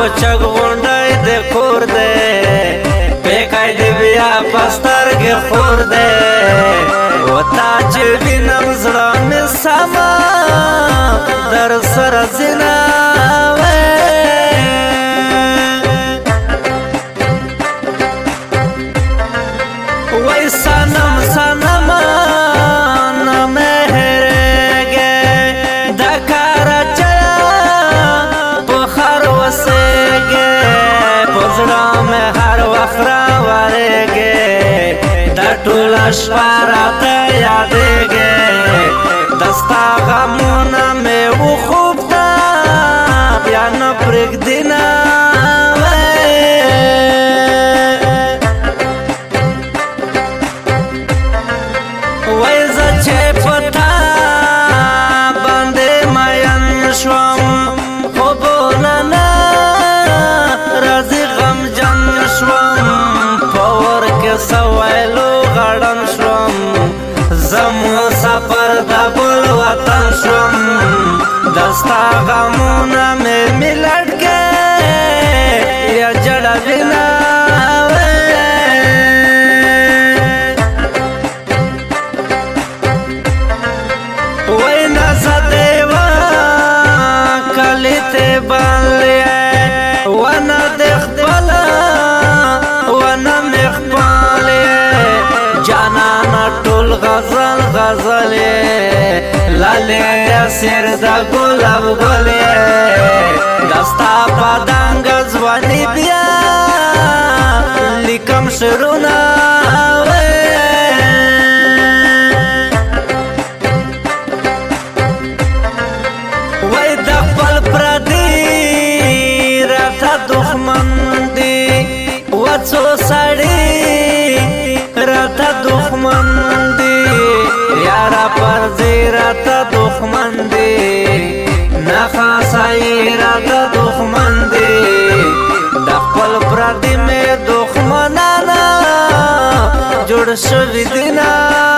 چگ غونډای د کور دی پیکای دی بیا پستر کې خور دی و تا چې وینم زړه مې سما در سره زنا وای سنم سنم نه مهرګه د کار چلا په خر وسګه پزړه مې هر وخت راورګه د ټول شپاره ته یادګه دستا غمونه مې وخوب تا بیا نه پرېږدینه وای زه چې پتا باندې مین شوم خوبونه نه راځي غمجن شوم په ور کې سویلو غړن شوم زمو سفر د بل وطن شوم دستا غمونه مې ملټکې یا جړوینه وای نزه دیوا کلی ته باندې ونه د خپله ونه مې خپلې جانانه ټول غزل غزل لالې سر د ګلاب ګلې دستا پدنګ ځواني بیا لیکم شعرونه وای د خپل پردي راته دښمن دی وڅو سړی راته دښمن دی یارا پردي راته دښمن دی نه خاصای راته دښمن دی د خپل پردي مې دښمنانه جوړ شوي دي نه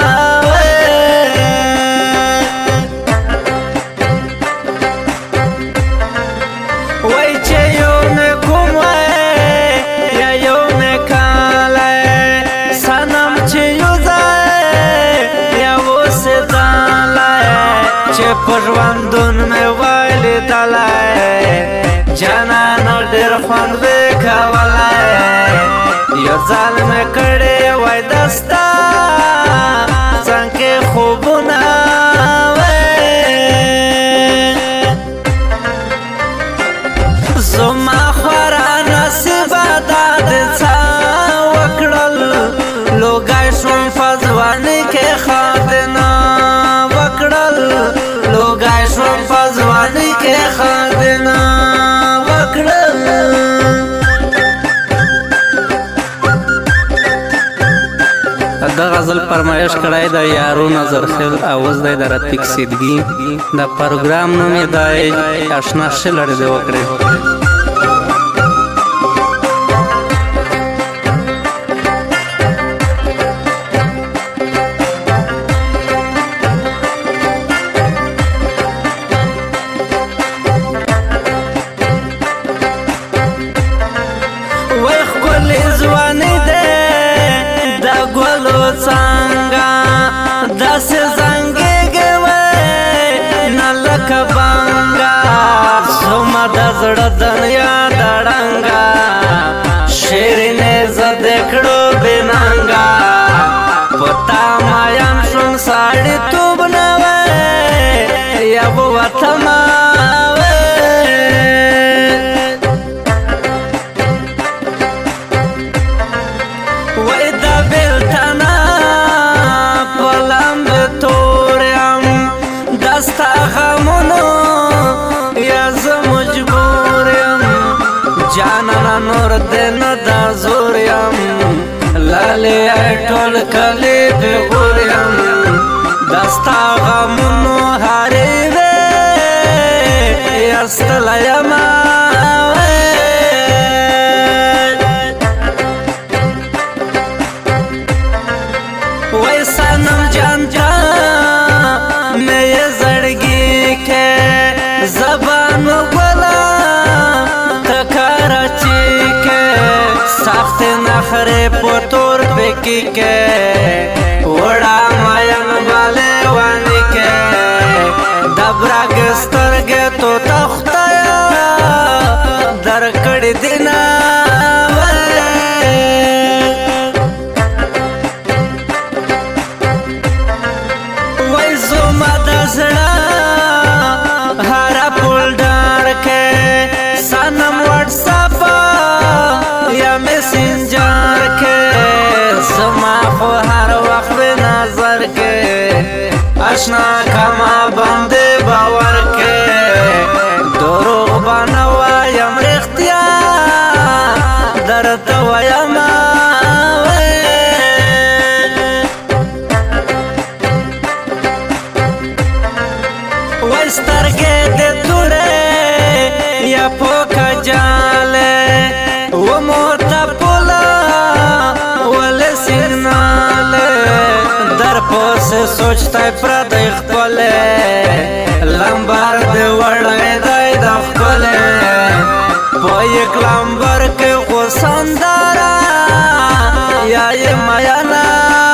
وای چې یو نه کوم یا یو نه کاله سنم چې یو ځای یا وسه ځاله چې په ژوندون مې ولیدلای جانان ډېر خوند وکولای یو ځل مې کړی وای دستا څنګه خوبونه زما خورا نصیبه دا د څه وکړل لوګی شوم په ځوانۍ کې خاطنه وکړل لوګی شوم په ځوانۍ کې خاطنه وکړل دا غزل فرمایش کړی د یارو نظر خیل اواز دی د رفیق سیدګي د پروګرام نوم یې دی اشنا شلړې دی وکړې وای ښکلې ځواني دی د ګلو څانګه داسې زنګېږي وای نه لکه بانګه زما د زړه دنیا د ړنګه شیرینې زه د کړو بېننګه په تا ماین شوم سړیتوب نه وای یا به وتمه وای د بېلتنه په لمبې تور یم دستا غمونو یا زه مجبور یم جانانه نور دې نه دا زور یم لالې ټول کلی بېغور یم دستا غمونو هارې وې یا ستړی یمه وای سنم جانتا میں یہ زړګي کې زبان ولا تکار की के वड़ा मायन वाले वानी के दबरा गस्तर गे तो तख्ताया दरकड़ दिना वैसो मदसड़ा हरा पुल डार के सनम व्हाट्सएप या मैसेंजर के समा को हर वक्त नजर के आशना कमा बंदे बावर के दरोग बनवा यम इख्तिया दर्द वयमा वस्तर के दे तुड़े या पोखा जाले वो मोटा पोला वाले सिग्नाले दरपो से सोचता है प्रदेश पले लंबर दे वड़े दाई दखले पोयक लंबर के को संदारा या ये मायाना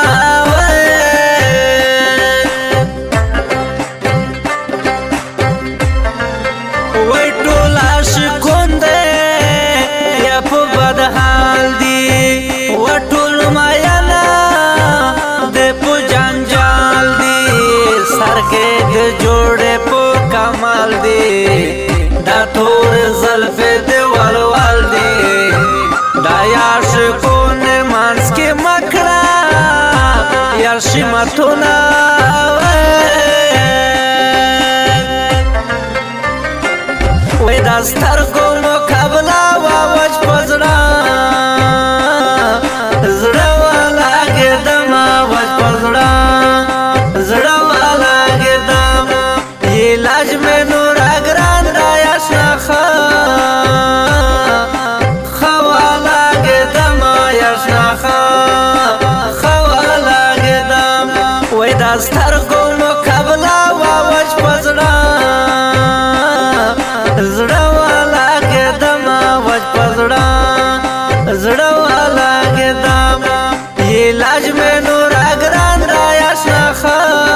जोड़े पो कमाल दी दातोर जल्फे दे वाल दी दायाश को ने मांस के मखड़ा याशी मतुना वे दस्तर को मुकाबला वावज पजड़ा जड़ा वाला के दमा वज पजड़ा जड़ा लाज में नूर अगरान रायश नखा खवाला के दम यश नखा खवाला के दम वही दस्तर को मुकाबला वावज पजड़ा जड़ा वाला के दम वज पजड़ा जड़ा वाला के दम ये लाज में नूर अगरान रायश नखा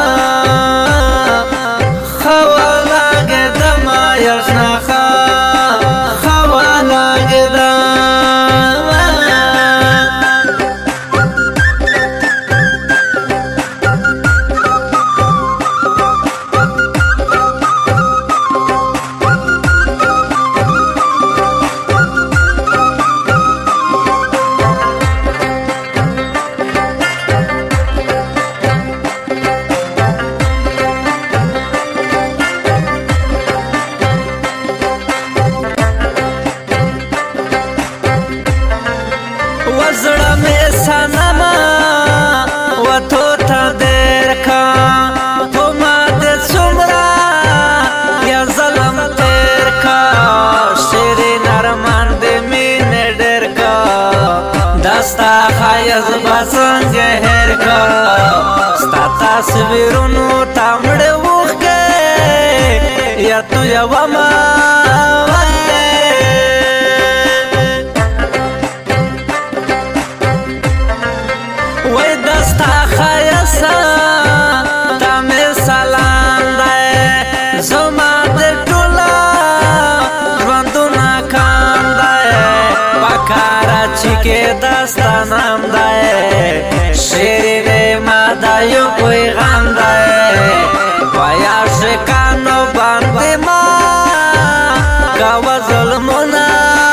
वजड़ा में सनमा वो तो था देर का तो माते सुमरा या जलम तेर का शेरे नरमान दे मीने डेर का दस्ता खायज बसंग हेर का स्ता तस्वीरुनु तामड़े वुख के या तू या वमा वही दस्ता खायसा तमे सलाम दाए जुमा दे टुला रंदुना काम दाए पकारा चिके दस्ता नाम दाए शेरी ने मादायो कोई गाम दाए पायाश कानो बांधे माँ कावा जुल्मुना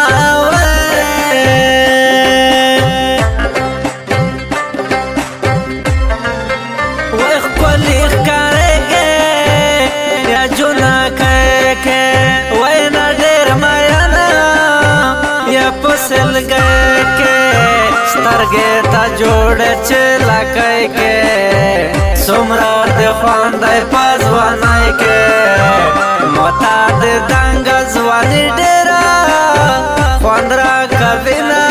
पुसल गए के स्तरगे ता जोड़े चला के सुमरा दे खानदे पजवानाई के मोता दे दंगा जवानी डेरा खानदरा कविना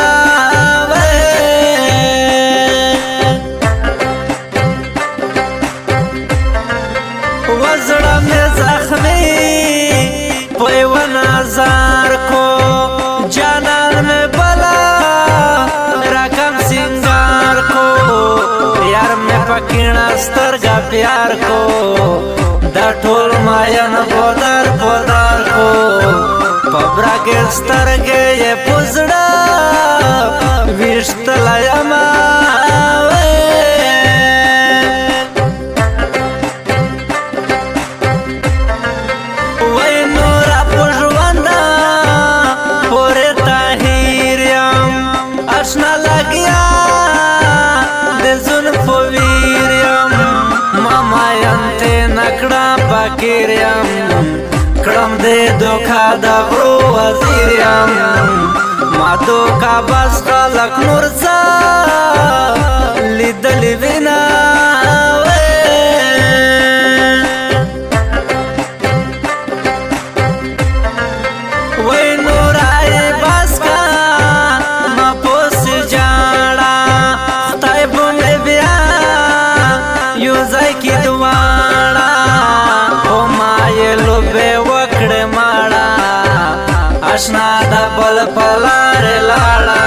वजड़ा में जख्मी पैवन हजार को जाना में बला रकम सिंगार को प्यार को दा ठोल मायन पोदार पोदार को पबरा के स्तर के ये पुजड़ा विश्त लयमा क्रम दे धोखा दबरो वजीरियम मातो का बस का लखनूर सा लिदली बिना वे नूराए बस का मपोस जाड़ा ताई बुने बिया यूज़ाई की दुआड़ा ओ माये लोबे आशना दा पल पलारे लाड़ा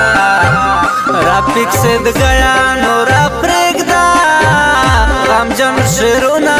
रापिक सिद गया नोरा प्रेगदा काम जम शुरू